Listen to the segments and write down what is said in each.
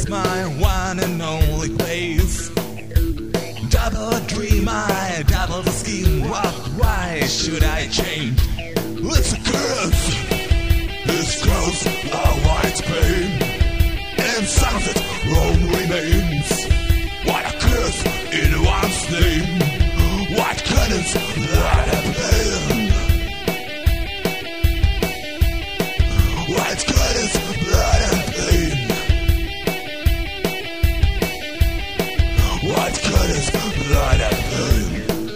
is my one and only place. Double dream, I double the scheme. What? Why should I change? It's a curse. This grows a white pain, and some of it wrong remains. What a curse in one's name. What goodness that a pain. What goodness that a pain. What goodness that a pain.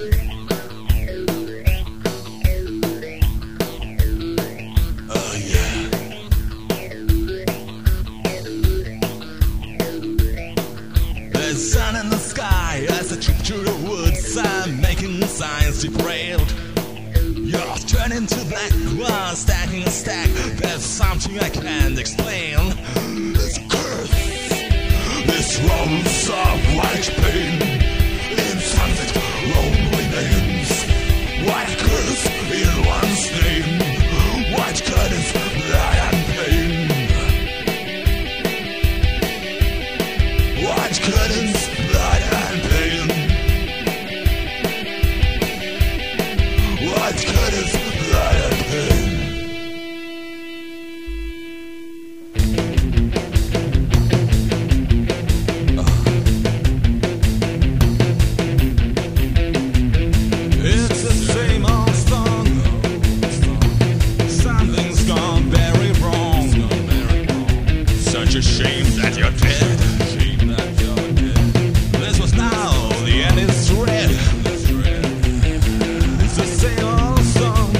Oh yeah. The sun in the sky as I trip through the woods. I'm making signs derailed. You're turning to black while stacking a stack. There's something I can't explain. It's a curse. This rolls of white pain. Inside it, wrong remains. What a curse in one's name. What goodness that and pain. What goodness that and pain. What goodness that and pain. It's the same old song. Something's gone very wrong. Such a shame that you're dead. This was now, the end is red. It's the same old song.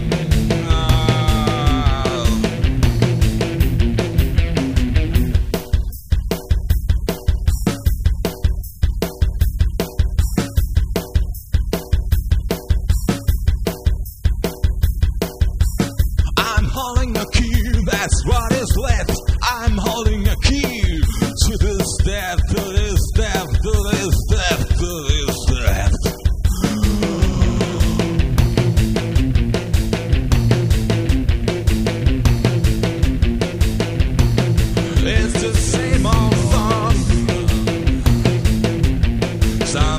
I'm holding a key, that's what is left. I'm holding a key to this death, to this death, to this death, to this death. It's the same old song.